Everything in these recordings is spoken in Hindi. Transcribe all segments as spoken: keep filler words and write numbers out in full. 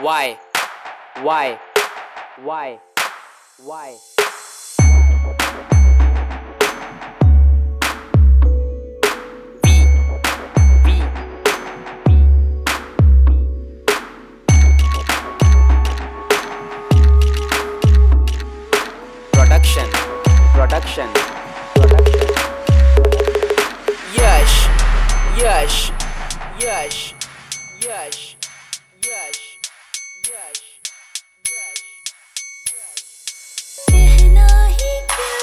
Why? Why? Why? Why? Production, production, production. Yash, yash, yash, yash, yash, yash, yash, yash. कहना ही क्या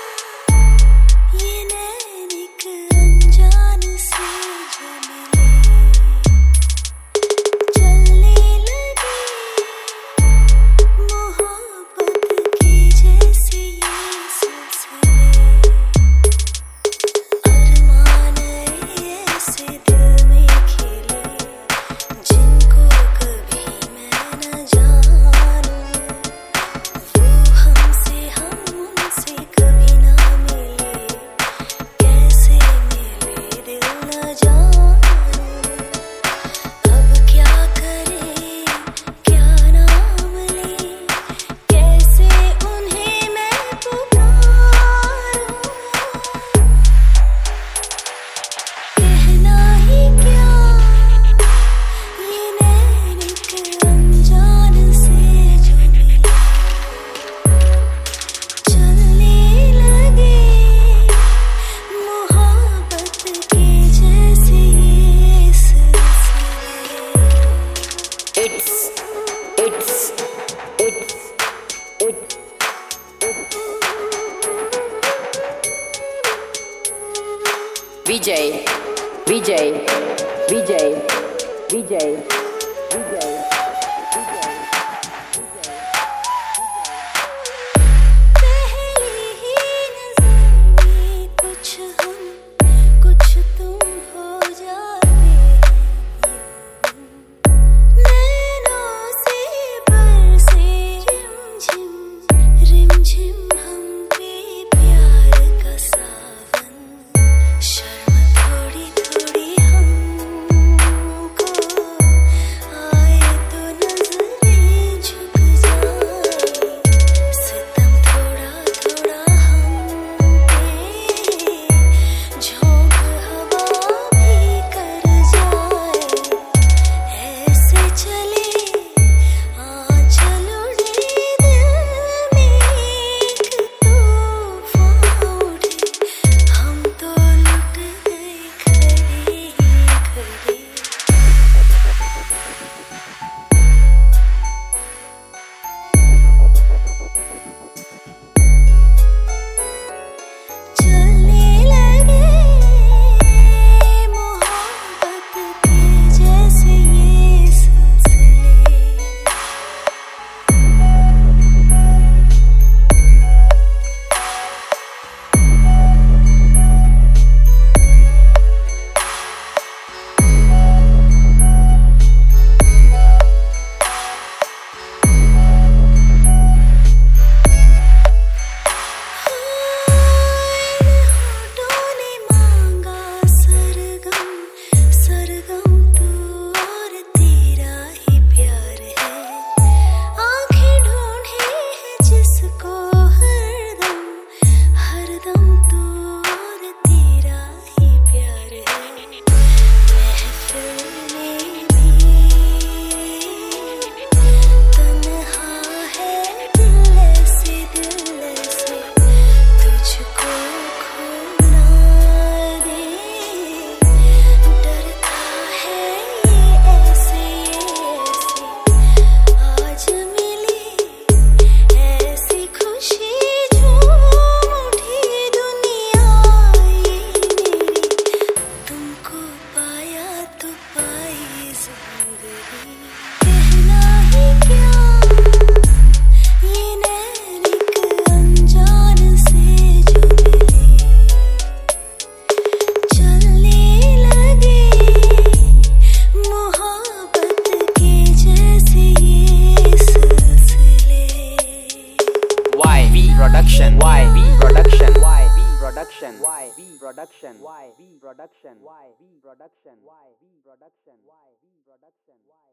ये नैन एक अनजान से जो मिले, चलने लगे मोहब्बत के जैसे ये सिलसिले, अरमान ऐसे दिल में खिले जिनको कभी मैं न जानूं, वो हमसे हम उनसे कभी ना मिले, कैसे मिले दिल न जानूं, अब क्या करें क्या नाम लें, कैसे उन्हें मैं पुकारूं, कहना ही क्या ये नैन एक अनजान से जो मिले, चलने लगे मोहब्बत के जैसे ये सिलसिले। It's, it's, it's, it's, it's. Vijay, Vijay, Vijay, Vijay, Vijay, Vijay. पहली ही नज़र में कुछ हम कुछ तुम हो जाते हैं, नैनों से बरसे रिमझिम रिमझिम हम पे प्यार का सावन, शर्म थोड़ी थोड़ी हमको आए तो नजरें झुक जाए, सितम थोड़ा थोड़ा हम पे झोंक हवा भी कर जाए, ऐसे चले आंचल उड़े दिल में एक तूफान उठे, हम तो लुट गए खड़े ही खड़े। चलने लगे मोहब्बत के जैसे ये सिलसिले। होठों ने मांगा सरगम सरगम तू और तेरा ही प्यार है, आंखें ढूंढे है जिसको हरदम हरदम तू और तेरा ही प्यार है, महफिल में भी तन्हा है दिल ऐसे दिल ऐसे, तुझको खो ना दे, डरता है ये ऐसे ये ऐसे, आज मिली ऐसी खुशी झूम उठी दुनिया ये मेरी, तुमको पाया तो पाई जिंदगी, कहना ही क्या ये नैन एक अनजान से जो मिले, चलने लगे मोहब्बत के जैसे ये सिलसिले। Why? V production. Why? V production. Why? V production. Why? V production. Why? V production. Why? V production. Why? V production. Why? V production. Why?